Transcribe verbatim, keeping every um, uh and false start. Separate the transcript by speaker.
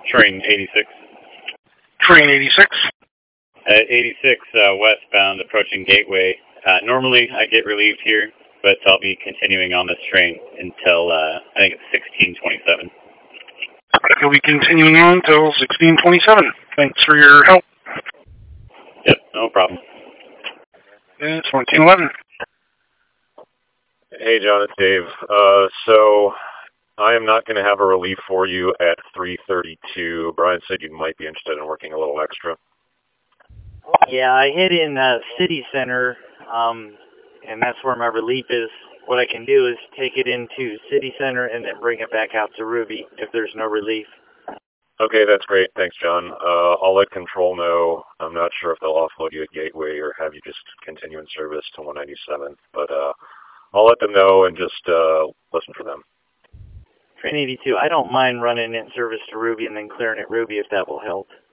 Speaker 1: Train eighty-six.
Speaker 2: Train eighty-six.
Speaker 1: At eighty-six uh, westbound approaching Gateway. Uh, normally I get relieved here, but I'll be continuing on this train until uh, I think it's sixteen twenty-seven.
Speaker 2: You'll be continuing on until sixteen twenty-seven. Thanks for your help.
Speaker 1: Yep, no problem.
Speaker 2: It's fourteen eleven.
Speaker 3: Hey, John, it's Dave. Uh, so I am not going to have a relief for you at three thirty-two. Brian said you might be interested in working a little extra.
Speaker 4: Yeah, I hit in uh, City Center, um, and that's where my relief is. What I can do is take it into City Center and then bring it back out to Ruby if there's no relief.
Speaker 3: Okay, that's great. Thanks, John. Uh, I'll let Control know. I'm not sure if they'll offload you at Gateway or have you just continue in service to one ninety-seven, but uh, I'll let them know and just uh, listen for them.
Speaker 4: Train eighty-two, I don't mind running in service to Ruby and then clearing at Ruby if that will help.